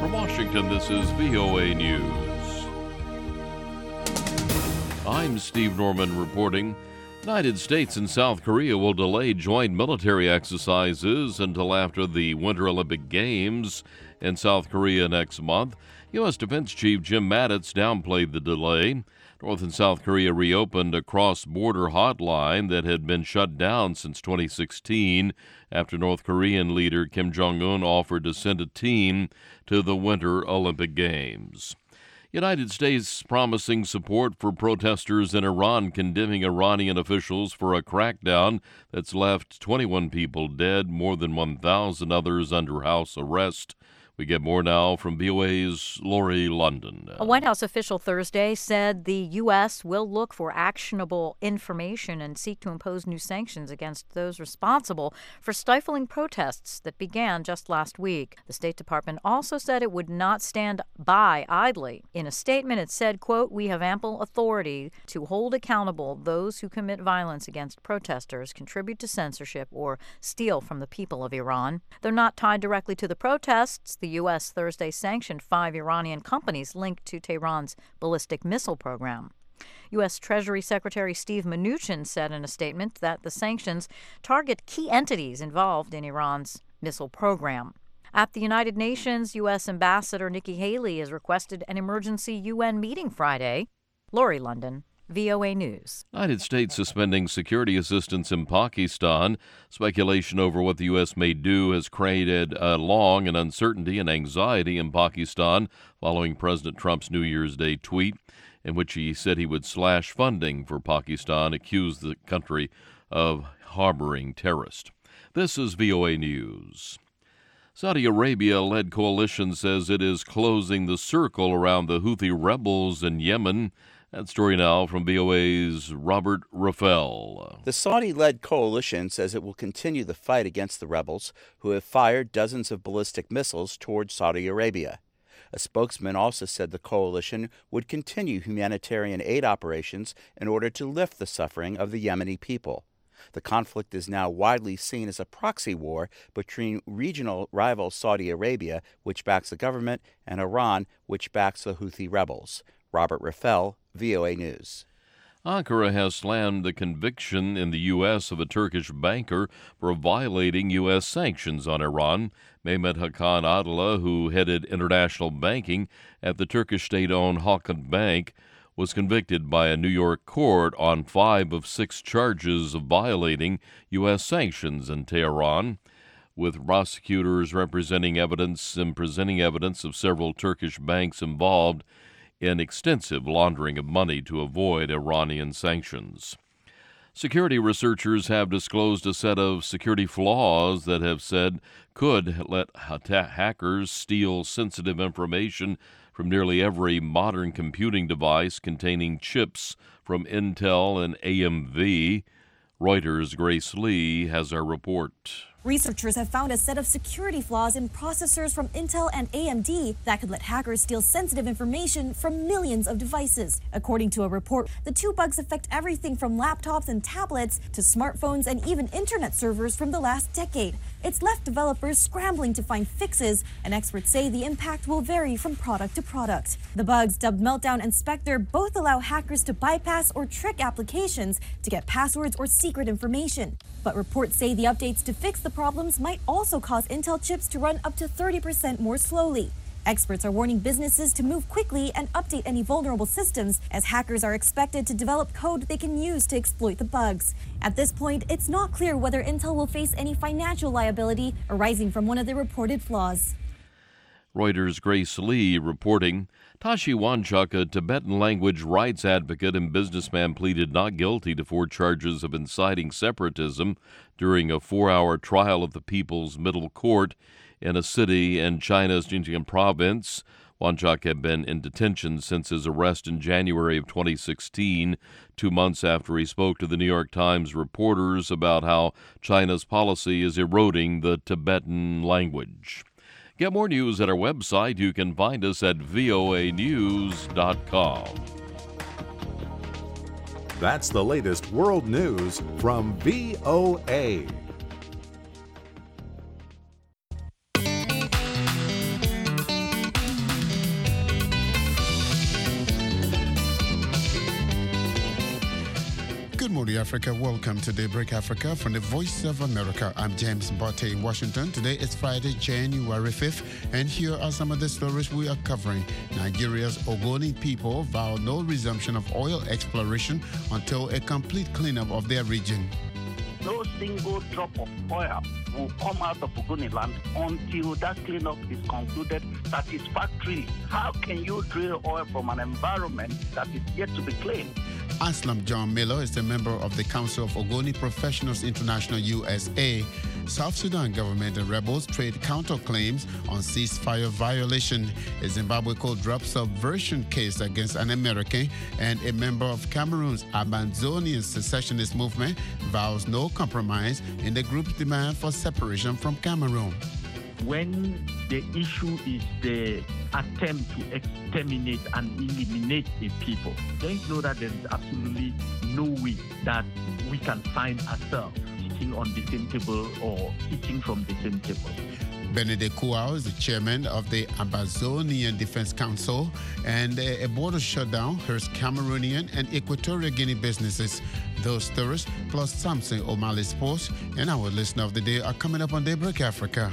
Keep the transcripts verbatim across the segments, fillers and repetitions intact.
From Washington, this is V O A News. I'm Steve Norman reporting. United States and South Korea will delay joint military exercises until after the Winter Olympic Games in South Korea next month. U S. Defense Chief Jim Mattis downplayed the delay. North and South Korea reopened a cross-border hotline that had been shut down since twenty sixteen after North Korean leader Kim Jong-un offered to send a team to the Winter Olympic Games. United States promising support for protesters in Iran, condemning Iranian officials for a crackdown that's left twenty-one people dead, more than one thousand others under house arrest. We get more now from V O A's Lori London. A White House official Thursday said the U S will look for actionable information and seek to impose new sanctions against those responsible for stifling protests that began just last week. The State Department also said it would not stand by idly. In a statement, it said, quote, "We have ample authority to hold accountable those who commit violence against protesters, contribute to censorship, or steal from the people of Iran." They're not tied directly to the protests. The U S. Thursday sanctioned five Iranian companies linked to Tehran's ballistic missile program. U S. Treasury Secretary Steve Mnuchin said in a statement that the sanctions target key entities involved in Iran's missile program. At the United Nations, U S. Ambassador Nikki Haley has requested an emergency U N meeting Friday. Lori London, V O A News. United States suspending security assistance in Pakistan. Speculation over what the U S may do has created a long and uncertainty and anxiety in Pakistan following President Trump's New Year's Day tweet in which he said he would slash funding for Pakistan, accused the country of harboring terrorists. This is V O A News. Saudi Arabia-led coalition says it is closing the circle around the Houthi rebels in Yemen. That story now from V O A's Robert Raffel. The Saudi-led coalition says it will continue the fight against the rebels, who have fired dozens of ballistic missiles toward Saudi Arabia. A spokesman also said the coalition would continue humanitarian aid operations in order to lift the suffering of the Yemeni people. The conflict is now widely seen as a proxy war between regional rival Saudi Arabia, which backs the government, and Iran, which backs the Houthi rebels. Robert Raffel, V O A News. Ankara has slammed the conviction in the U S of a Turkish banker for violating U S sanctions on Iran. Mehmet Hakan Adila, who headed international banking at the Turkish state-owned Halkbank Bank, was convicted by a New York court on five of six charges of violating U S sanctions in Tehran, with prosecutors representing evidence and presenting evidence of several Turkish banks involved in extensive laundering of money to avoid Iranian sanctions. Security researchers have disclosed a set of security flaws that have said could let hackers steal sensitive information from nearly every modern computing device containing chips from Intel and A M D. Reuters' Grace Lee has our report. Researchers have found a set of security flaws in processors from Intel and A M D that could let hackers steal sensitive information from millions of devices. According to a report, the two bugs affect everything from laptops and tablets to smartphones and even internet servers from the last decade. It's left developers scrambling to find fixes, and experts say the impact will vary from product to product. The bugs, dubbed Meltdown and Spectre, both allow hackers to bypass or trick applications to get passwords or secret information. But reports say the updates to fix the problems might also cause Intel chips to run up to thirty percent more slowly. Experts are warning businesses to move quickly and update any vulnerable systems, as hackers are expected to develop code they can use to exploit the bugs. At this point, it's not clear whether Intel will face any financial liability arising from one of the reported flaws. Reuters' Grace Lee reporting. Tashi Wanchuk, a Tibetan language rights advocate and businessman, pleaded not guilty to four charges of inciting separatism during a four-hour trial at the People's Middle Court in a city in China's Xinjiang province. Wanchuk had been in detention since his arrest in January of twenty sixteen, two months after he spoke to the New York Times reporters about how China's policy is eroding the Tibetan language. Get more news at our website. You can find us at V O A news dot com. That's the latest world news from V O A. Howdy Africa, welcome to Daybreak Africa from the Voice of America. I'm James Botte in Washington. Today is Friday, January fifth, and here are some of the stories we are covering. Nigeria's Ogoni people vow no resumption of oil exploration until a complete cleanup of their region. No single drop of oil will come out of Ogoni land until that cleanup is concluded satisfactorily. How can you drill oil from an environment that is yet to be cleaned? Aslam John Miller is a member of the Council of Ogoni Professionals International U S A. South Sudan government and rebels trade counterclaims on ceasefire violation. A Zimbabwe court drops subversion case against an American, and a member of Cameroon's Amazonian secessionist movement vows no compromise in the group's demand for separation from Cameroon. When the issue is the attempt to exterminate and eliminate a people, then you know that there is absolutely no way that we can find ourselves sitting on the same table or eating from the same table. Benedict Kouao is the chairman of the Amazonian Defense Council, and a border shutdown hurts Cameroonian and Equatorial Guinea businesses. Those stories, plus Samson O'Malley Sports and our listener of the day are coming up on Daybreak Africa.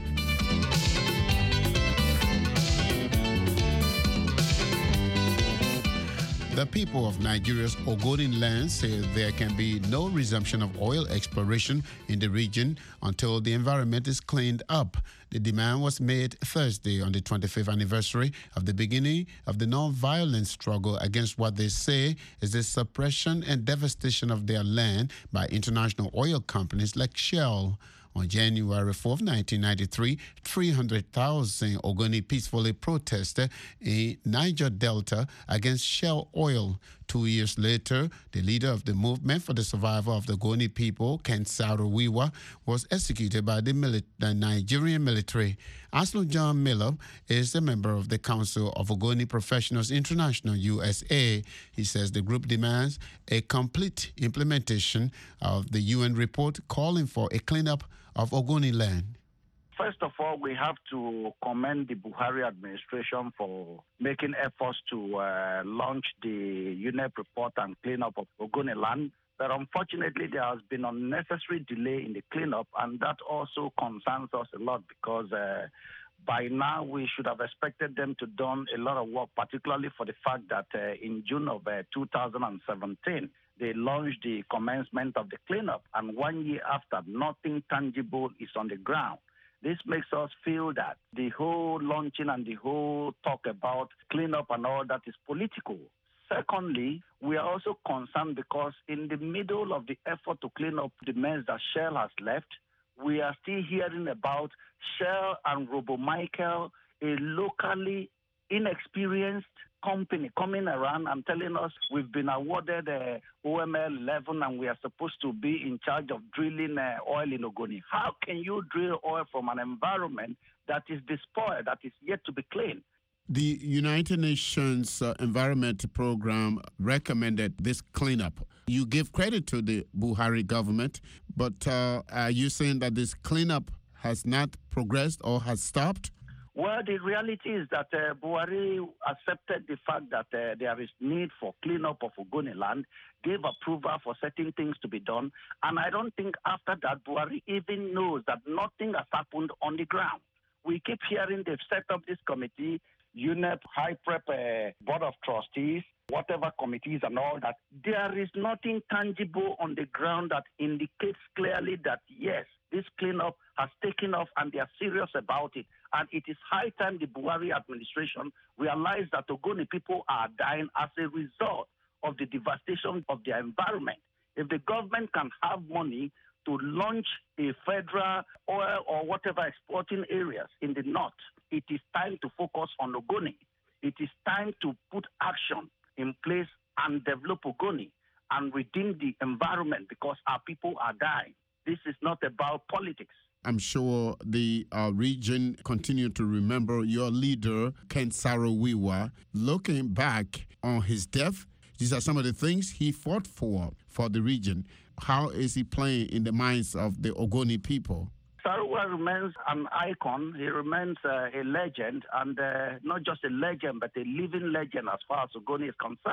The people of Nigeria's Ogoni land say there can be no resumption of oil exploration in the region until the environment is cleaned up. The demand was made Thursday on the twenty-fifth anniversary of the beginning of the non-violent struggle against what they say is the suppression and devastation of their land by international oil companies like Shell. On January fourth, nineteen ninety-three, three hundred thousand Ogoni peacefully protested in Niger Delta against Shell Oil. Two years later, the leader of the movement for the survival of the Ogoni people, Ken Saro-Wiwa, was executed by the, mili- the Nigerian military. Aslam John Miller is a member of the Council of Ogoni Professionals International U S A. He says the group demands a complete implementation of the U N report calling for a cleanup of Ogoni land. First of all, we have to commend the Buhari administration for making efforts to uh, launch the U N E P report and cleanup of Ogoni land. But unfortunately, there has been unnecessary delay in the cleanup, and that also concerns us a lot because uh, by now we should have expected them to done a lot of work, particularly for the fact that uh, in June of uh, two thousand seventeen, they launched the commencement of the cleanup, and one year after, nothing tangible is on the ground. This makes us feel that the whole launching and the whole talk about cleanup and all that is political. Secondly, we are also concerned because in the middle of the effort to clean up the mess that Shell has left, we are still hearing about Shell and RoboMichael, a locally inexperienced company coming around and telling us we've been awarded uh, O M L eleven and we are supposed to be in charge of drilling uh, oil in Ogoni. How can you drill oil from an environment that is despoiled, that is yet to be cleaned? The United Nations uh, Environment Program recommended this cleanup. You give credit to the Buhari government, but uh, are you saying that this cleanup has not progressed or has stopped? Well, the reality is that uh, Buhari accepted the fact that uh, there is need for cleanup of Ogoni land, gave approval for certain things to be done, and I don't think after that Buhari even knows that nothing has happened on the ground. We keep hearing they've set up this committee, U N E P, High Prep uh, Board of Trustees, whatever committees and all that. There is nothing tangible on the ground that indicates clearly that, yes, this cleanup has taken off and they are serious about it. And it is high time the Buhari administration realized that Ogoni people are dying as a result of the devastation of their environment. If the government can have money to launch a federal oil or whatever exporting areas in the north, it is time to focus on Ogoni. It is time to put action in place and develop Ogoni and redeem the environment because our people are dying. This is not about politics. I'm sure the uh, region continue to remember your leader, Ken Saro-Wiwa. Looking back on his death, these are some of the things he fought for, for the region. How is he playing in the minds of the Ogoni people? Saro-Wiwa remains an icon. He remains uh, a legend, and uh, not just a legend, but a living legend as far as Ogoni is concerned.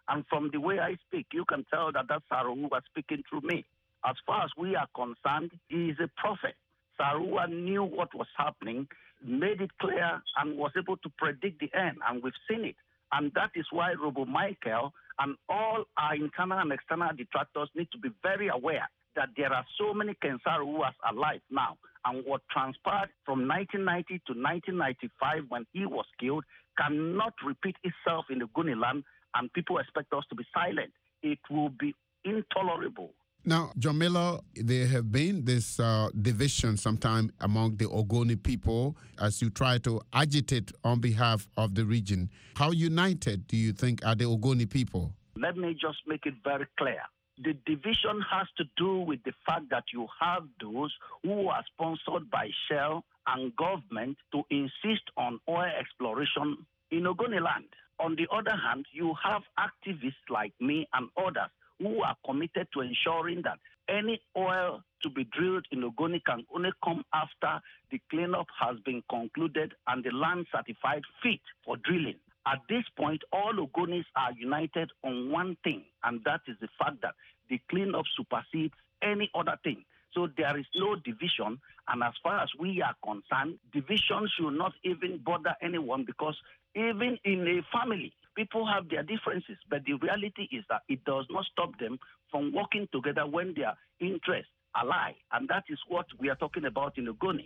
And from the way I speak, you can tell that that's Saruwa speaking through me. As far as we are concerned, he is a prophet. Saruwa knew what was happening, made it clear, and was able to predict the end, and we've seen it. And that is why Robo Michael and all our internal and external detractors need to be very aware that there are so many Ken Saruwas alive now. And what transpired from nineteen ninety to nineteen ninety-five when he was killed cannot repeat itself in the Ogoniland, and people expect us to be silent. It will be intolerable. Now, John Miller, there have been this uh, division sometime among the Ogoni people as you try to agitate on behalf of the region. How united do you think are the Ogoni people? Let me just make it very clear. The division has to do with the fact that you have those who are sponsored by Shell and government to insist on oil exploration in Ogoniland. On the other hand, you have activists like me and others who are committed to ensuring that any oil to be drilled in Ogoni can only come after the cleanup has been concluded and the land certified fit for drilling. At this point, all Ogonis are united on one thing, and that is the fact that the cleanup supersedes any other thing. So there is no division, and as far as we are concerned, division should not even bother anyone, because even in a family, people have their differences, but the reality is that it does not stop them from working together when their interests ally, and that is what we are talking about in Ogoni.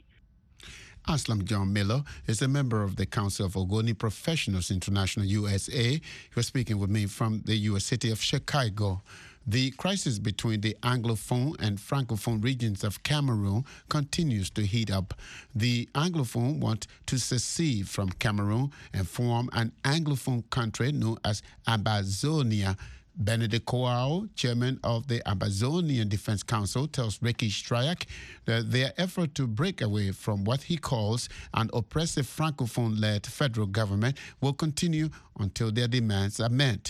Aslam John Miller is a member of the Council of Ogoni Professionals International, U S A. He was speaking with me from the U S city of Chicago. The crisis between the Anglophone and Francophone regions of Cameroon continues to heat up. The Anglophone want to secede from Cameroon and form an Anglophone country known as Ambazonia. Benedict Coao, chairman of the Ambazonian Defense Council, tells Ricky Stryak that their effort to break away from what he calls an oppressive Francophone-led federal government will continue until their demands are met.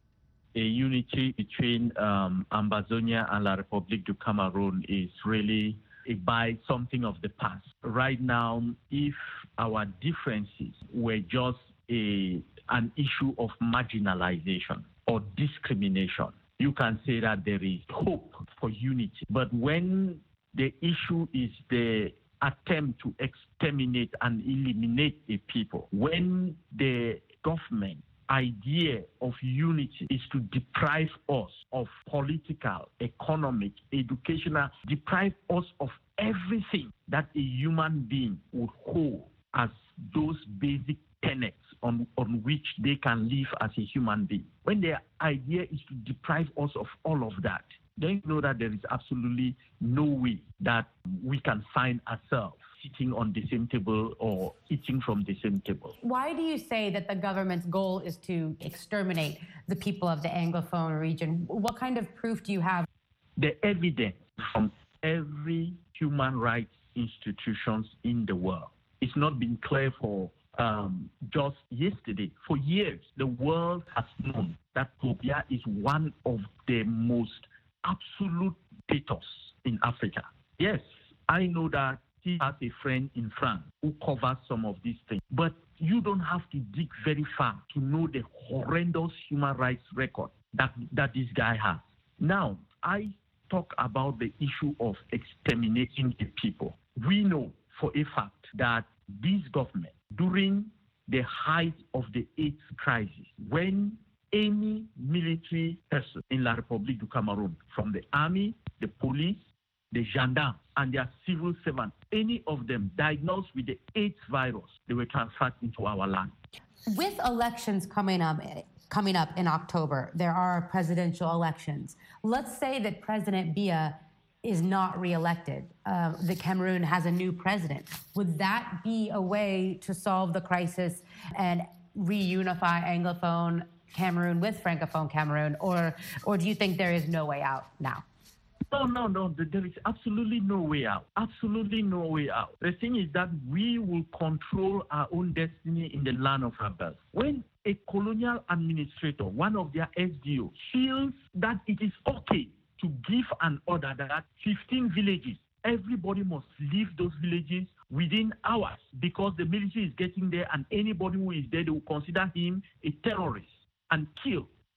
A unity between um, Ambazonia and La République du Cameroun is really by something of the past. Right now, if our differences were just a an issue of marginalization or discrimination, you can say that there is hope for unity. But when the issue is the attempt to exterminate and eliminate a people, when the government idea of unity is to deprive us of political, economic, educational, deprive us of everything that a human being would hold as those basic tenets on, on which they can live as a human being. When their idea is to deprive us of all of that, then you know that there is absolutely no way that we can find ourselves sitting on the same table or eating from the same table. Why do you say that the government's goal is to exterminate the people of the Anglophone region? What kind of proof do you have? The evidence from every human rights institutions in the world. It's not been clear for um, just yesterday. For years, the world has known that Tobia is one of the most absolute dictators in Africa. Yes, I know that he has a friend in France who covers some of these things. But you don't have to dig very far to know the horrendous human rights record that, that this guy has. Now, I talk about the issue of exterminating the people. We know for a fact that this government, during the height of the AIDS crisis, when any military person in La République du Cameroun, from the army, the police, the gendarmes, and their civil servants, any of them diagnosed with the AIDS virus, they were transferred into our land. With elections coming up, coming up in October, there are presidential elections. Let's say that President Biya is not reelected. Uh, the Cameroon has a new president. Would that be a way to solve the crisis and reunify Anglophone Cameroon with Francophone Cameroon, or, or do you think there is no way out now? No, no, no. There is absolutely no way out. Absolutely no way out. The thing is that we will control our own destiny in the land of our birth. When a colonial administrator, one of their S D O, feels that it is okay to give an order that fifteen villages, everybody must leave those villages within hours because the military is getting there, and anybody who is there, they will consider him a terrorist and kill.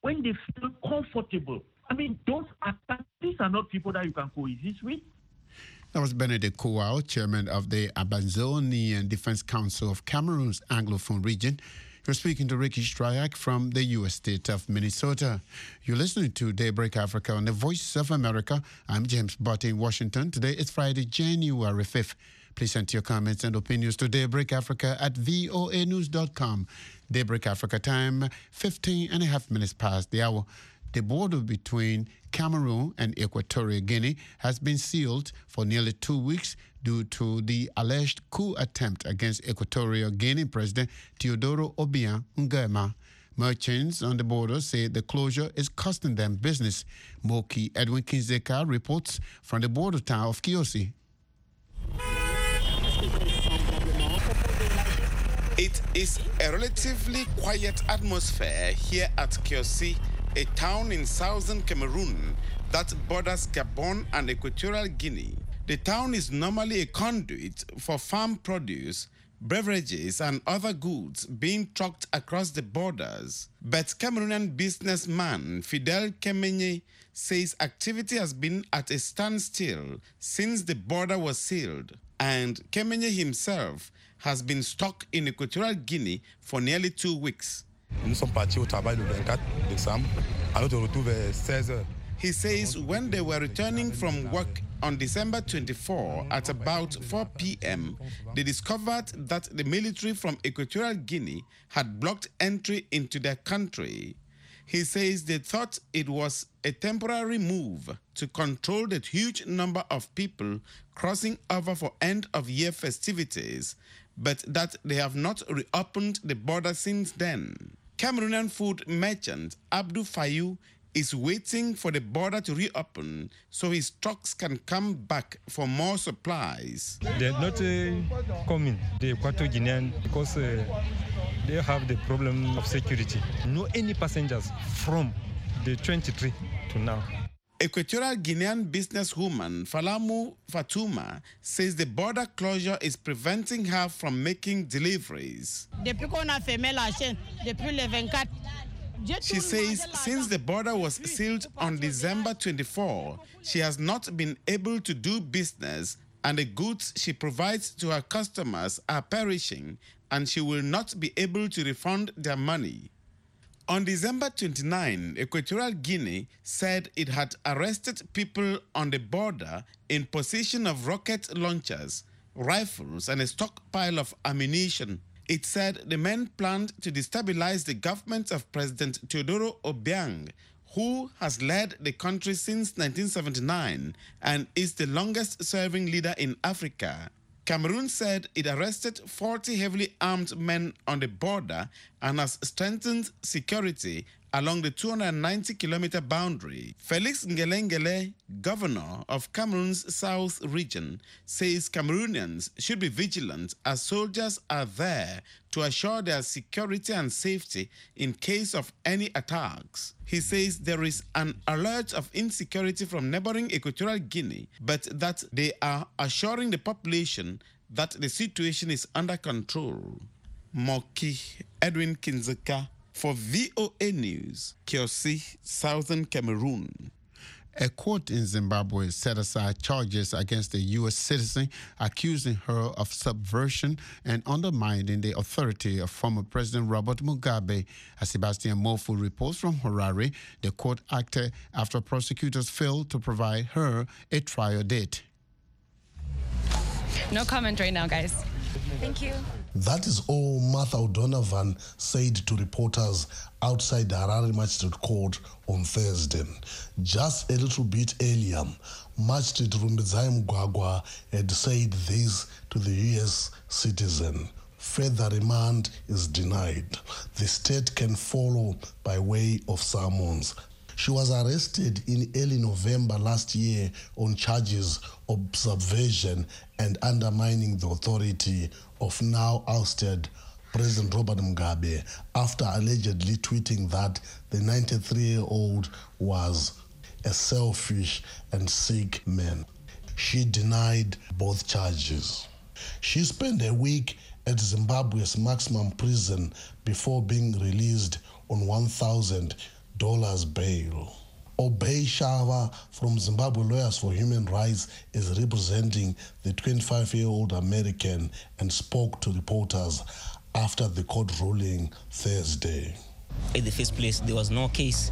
when they feel comfortable. I mean, those are, these are not people that you can coexist with. That was Benedict Kouao, chairman of the Amazonian Defense Council of Cameroon's Anglophone region. You're speaking to Ricky Stryak from the U S state of Minnesota. You're listening to Daybreak Africa on the Voice of America. I'm James Butt in Washington. Today is Friday, January fifth. Please send your comments and opinions to Daybreak Africa at voa news dot com. Daybreak Africa time, fifteen and a half minutes past the hour. The border between Cameroon and Equatorial Guinea has been sealed for nearly two weeks due to the alleged coup attempt against Equatorial Guinea President Teodoro Obiang Nguema. Merchants on the border say the closure is costing them business. Moki Edwin Kinzeka reports from the border town of Kiosi. It is a relatively quiet atmosphere here at Kiosi, a town in southern Cameroon that borders Gabon and Equatorial Guinea. The town is normally a conduit for farm produce, beverages, and other goods being trucked across the borders. But Cameroonian businessman Fidel Kemenye says activity has been at a standstill since the border was sealed, and Kemenye himself has been stuck in Equatorial Guinea for nearly two weeks. He says when they were returning from work on December twenty-fourth at about four p.m., they discovered that the military from Equatorial Guinea had blocked entry into their country. He says they thought it was a temporary move to control the huge number of people crossing over for end-of-year festivities, but that they have not reopened the border since then. Cameroonian food merchant Abdou Fayou is waiting for the border to reopen so his trucks can come back for more supplies. They're not uh, coming, the Equatorial Guinean, because uh, they have the problem of security. No any passengers from the twenty-three to now. Equatorial Guinean businesswoman Falamu Fatuma says the border closure is preventing her from making deliveries. She says since the border was sealed on December twenty-fourth, she has not been able to do business, and the goods she provides to her customers are perishing, and she will not be able to refund their money. On December twenty-ninth, Equatorial Guinea said it had arrested people on the border in possession of rocket launchers, rifles, and a stockpile of ammunition. It said the men planned to destabilize the government of President Teodoro Obiang, who has led the country since nineteen seventy-nine and is the longest-serving leader in Africa. Cameroon said it arrested forty heavily armed men on the border and has strengthened security along the two hundred ninety kilometer boundary. Felix Ngelengele, governor of Cameroon's South region, says Cameroonians should be vigilant as soldiers are there to assure their security and safety in case of any attacks. He says there is an alert of insecurity from neighboring Equatorial Guinea, but that they are assuring the population that the situation is under control. Moki Edwin Kinzeka for V O A News, Kiosi, Southern Cameroon. A court in Zimbabwe set aside charges against a U S citizen accusing her of subversion and undermining the authority of former President Robert Mugabe. As Sebastian Mofu reports from Harare, the court acted after prosecutors failed to provide her a trial date. No comment right now, guys. Thank you. That is all Martha O'Donovan said to reporters outside the Harare Magistrate Court on Thursday. Just a little bit earlier, Magistrate Rumbidzai Mugwagwa had said this to the U S citizen. Further remand is denied. The state can follow by way of summons. She was arrested in early November last year on charges of subversion and undermining the authority of now ousted President Robert Mugabe after allegedly tweeting that the ninety-three-year-old was a selfish and sick man. She denied both charges. She spent a week at Zimbabwe's maximum prison before being released on one thousand dollars bail. Obey Shava from Zimbabwe Lawyers for Human Rights is representing the twenty-five-year-old American and spoke to reporters after the court ruling Thursday. In the first place, there was no case.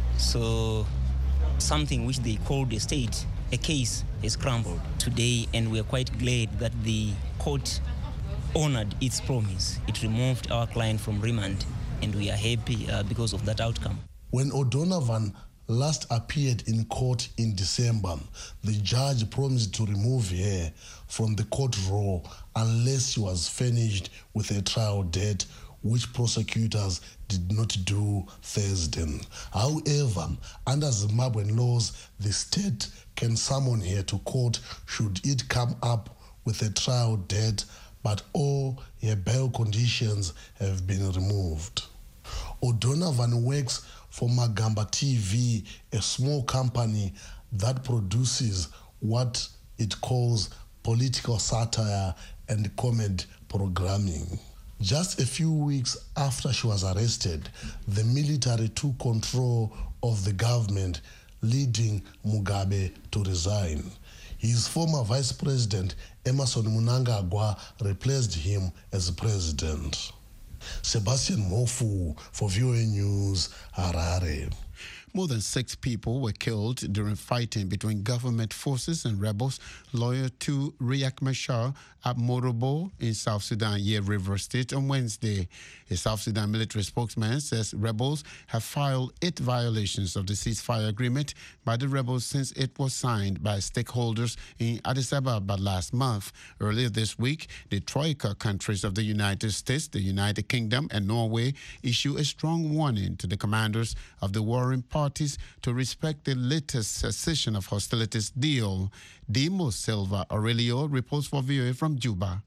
So something which they called a state, a case, is crumbled today, and we are quite glad that the court honored its promise. It removed our client from remand, and we are happy uh, because of that outcome. When O'Donovan last appeared in court in December, the judge promised to remove her from the court row unless she was furnished with a trial date, which prosecutors did not do Thursday. However, under Zimbabwean laws, the state can summon her to court should it come up with a trial date, but all her bail conditions have been removed. O'Donovan works for Magamba T V, a small company that produces what it calls political satire and comedy programming. Just a few weeks after she was arrested, the military took control of the government, leading Mugabe to resign. His former vice president, Emmerson Mnangagwa, replaced him as president. Sebastian Mofu for V O A News, Harare. More than six people were killed during fighting between government forces and rebels loyal to Riek Machar at Morobo in South Sudan, Yei River State on Wednesday. A South Sudan military spokesman says rebels have filed eight violations of the ceasefire agreement by the rebels since it was signed by stakeholders in Addis Ababa last month. Earlier this week, the Troika countries of the United States, the United Kingdom, and Norway issued a strong warning to the commanders of the warring parties to respect the latest cessation of hostilities deal. Dimo Silva Aurelio reports for V O A from Juba.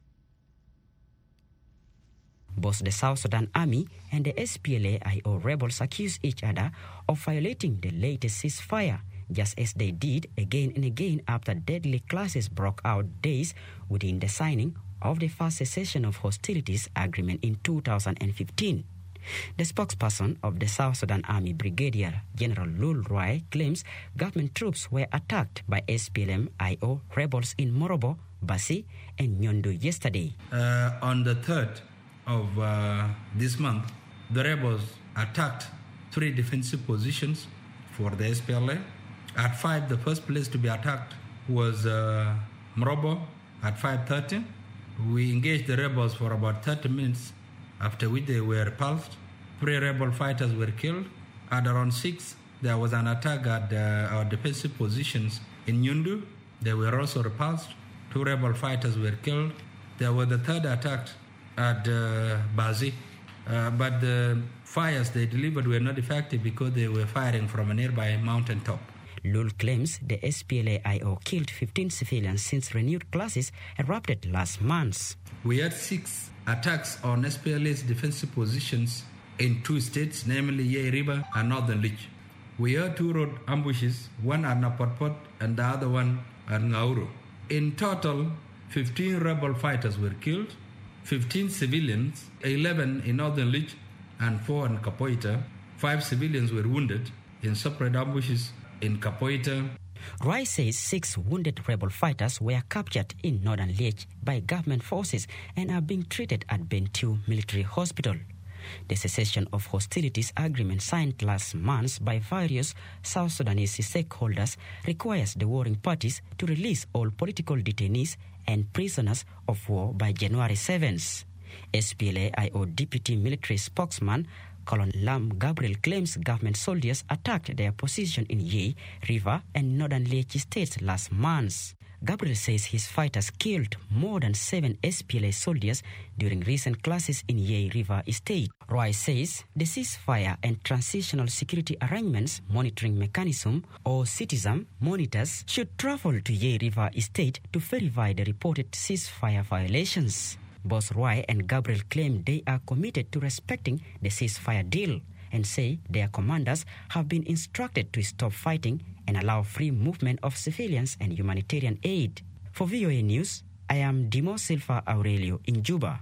Both the South Sudan Army and the S P L A I O rebels accuse each other of violating the latest ceasefire, just as they did again and again after deadly clashes broke out days within the signing of the first cessation of hostilities agreement in two thousand fifteen. The spokesperson of the South Sudan Army, Brigadier General Lul Roy, claims government troops were attacked by S P L M I O rebels in Morobo, Basi, and Nyondu yesterday. Uh, on the third of uh, this month, the rebels attacked three defensive positions for the S P L A. At five, the first place to be attacked was uh, Morobo at five thirty. We engaged the rebels for about thirty minutes, after which they were repulsed. Three rebel fighters were killed. At around six, there was an attack at uh, our defensive positions in Nyundu. They were also repulsed. Two rebel fighters were killed. There was the third attack at uh, Bazi. Uh, but the fires they delivered were not effective because they were firing from a nearby mountain top. Lul claims the S P L A I O killed fifteen civilians since renewed clashes erupted last month. We had six attacks on S P L A's defensive positions in two states, namely Yei River and Northern Lich. We had two road ambushes, one at Napotpot and the other one at Nauru. In total, fifteen rebel fighters were killed, fifteen civilians, eleven in Northern Lich and four in Kapoita. Five civilians were wounded in separate ambushes in Kapoita. Roy says six wounded rebel fighters were captured in Northern Lich by government forces and are being treated at Bentiu Military Hospital. The cessation of hostilities agreement signed last month by various South Sudanese stakeholders requires the warring parties to release all political detainees and prisoners of war by January seventh. S P L A I O deputy military spokesman Colonel Lam Gabriel claims government soldiers attacked their position in Yei River and Northern Lake states last month. Gabriel says his fighters killed more than seven S P L A soldiers during recent clashes in Yei River State. Roy says the ceasefire and transitional security arrangements monitoring mechanism or citizen monitors should travel to Yei River State to verify the reported ceasefire violations. Both Roy and Gabriel claim they are committed to respecting the ceasefire deal and say their commanders have been instructed to stop fighting and allow free movement of civilians and humanitarian aid. For V O A News, I am Dimo Silva Aurelio in Juba.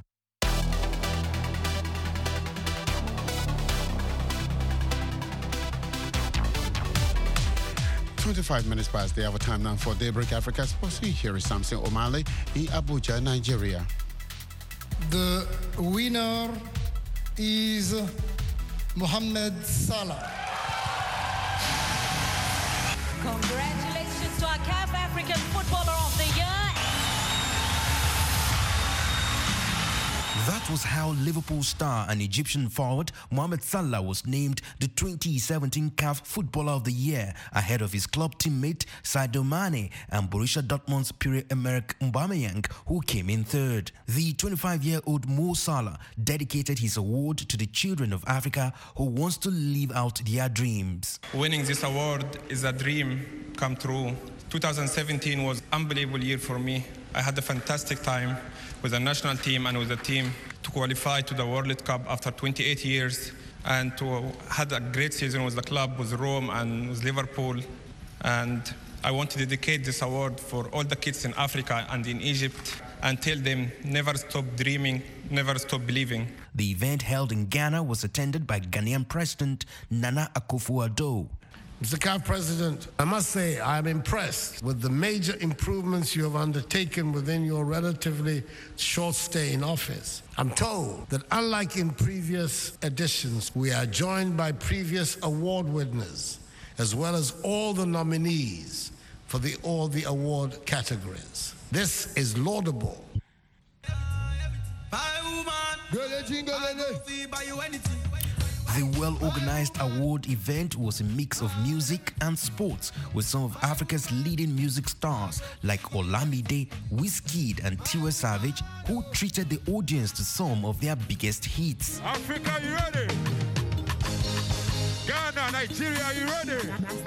twenty-five minutes past the hour time now for Daybreak Africa Sports. Here is Samson Omale in Abuja, Nigeria. The winner is Mohamed Salah. Congratulations to our C A F African Footballer of the Year. That was how Liverpool star and Egyptian forward Mohamed Salah was named the twenty seventeen C A F Footballer of the Year ahead of his club teammate Sadio Mane and Borussia Dortmund's Pierre-Emerick Aubameyang, who came in third. The twenty-five-year-old Mo Salah dedicated his award to the children of Africa who wants to live out their dreams. Winning this award is a dream come true. twenty seventeen was an unbelievable year for me. I had a fantastic time with the national team and with the team to qualify to the World Cup after twenty-eight years and to had a great season with the club, with Rome and with Liverpool. And I want to dedicate this award for all the kids in Africa and in Egypt and tell them never stop dreaming, never stop believing. The event held in Ghana was attended by Ghanaian President Nana Akufo-Addo. Mister C A F President, I must say I'm impressed with the major improvements you have undertaken within your relatively short stay in office. I'm told that unlike in previous editions, we are joined by previous award winners, as well as all the nominees for the, all the award categories. This is laudable. The well-organized award event was a mix of music and sports with some of Africa's leading music stars like Olamide, Wizkid and Tiwa Savage, who treated the audience to some of their biggest hits. Africa, you ready? Ghana, Nigeria, you ready?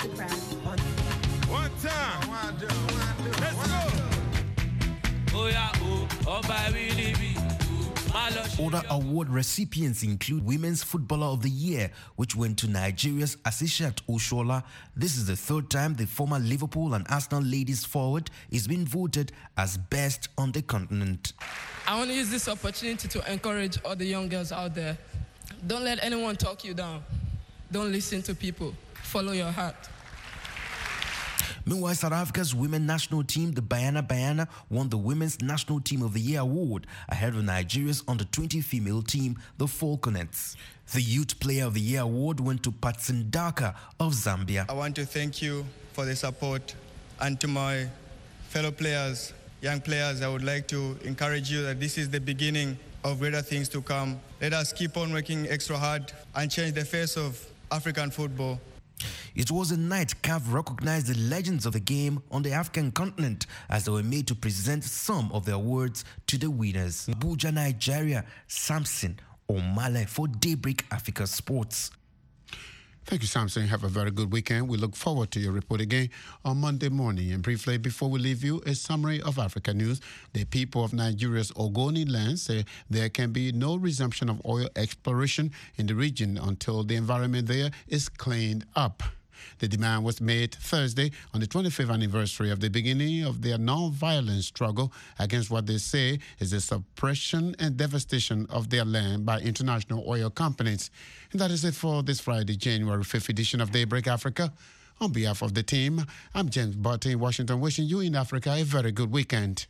One time. Let's go. Oh yeah, oh, oh, baby. Other award recipients include Women's Footballer of the Year, which went to Nigeria's Asishat Oshola. This is the third time the former Liverpool and Arsenal ladies forward is being voted as best on the continent. I want to use this opportunity to encourage all the young girls out there. Don't let anyone talk you down. Don't listen to people. Follow your heart. Meanwhile, South Africa's women national team, the Banyana Banyana, won the Women's National Team of the Year award ahead of Nigeria's under twenty female team, the Falconets. The Youth Player of the Year award went to Patsindaka of Zambia. I want to thank you for the support, and to my fellow players, young players, I would like to encourage you that this is the beginning of greater things to come. Let us keep on working extra hard and change the face of African football. It was a night C A F recognized the legends of the game on the African continent as they were made to present some of the awards to the winners. Abuja, Nigeria, Samson Omale for Daybreak Africa Sports. Thank you, Samson. Have a very good weekend. We look forward to your report again on Monday morning. And briefly, before we leave you, a summary of Africa news. The people of Nigeria's Ogoni land say there can be no resumption of oil exploration in the region until the environment there is cleaned up. The demand was made Thursday on the twenty-fifth anniversary of the beginning of their non-violent struggle against what they say is the suppression and devastation of their land by international oil companies. And that is it for this Friday, January fifth edition of Daybreak Africa. On behalf of the team, I'm James Barton in Washington, wishing you in Africa a very good weekend.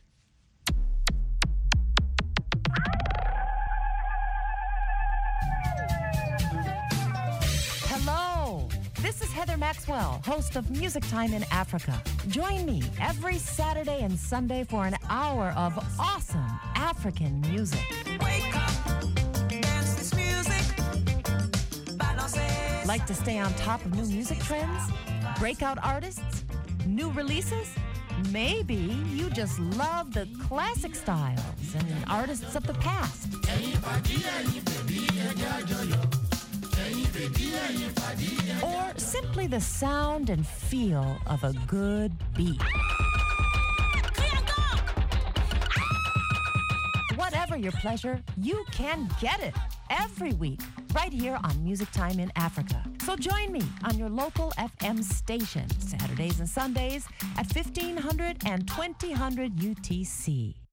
This is Heather Maxwell, host of Music Time in Africa. Join me every Saturday and Sunday for an hour of awesome African music. Wake up, dance this music. Like to stay on top of new music trends? Breakout artists? New releases? Maybe you just love the classic styles and artists of the past. Or simply the sound and feel of a good beat. Whatever your pleasure, you can get it every week right here on Music Time in Africa. So join me on your local F M station Saturdays and Sundays at fifteen hundred and twenty hundred U T C.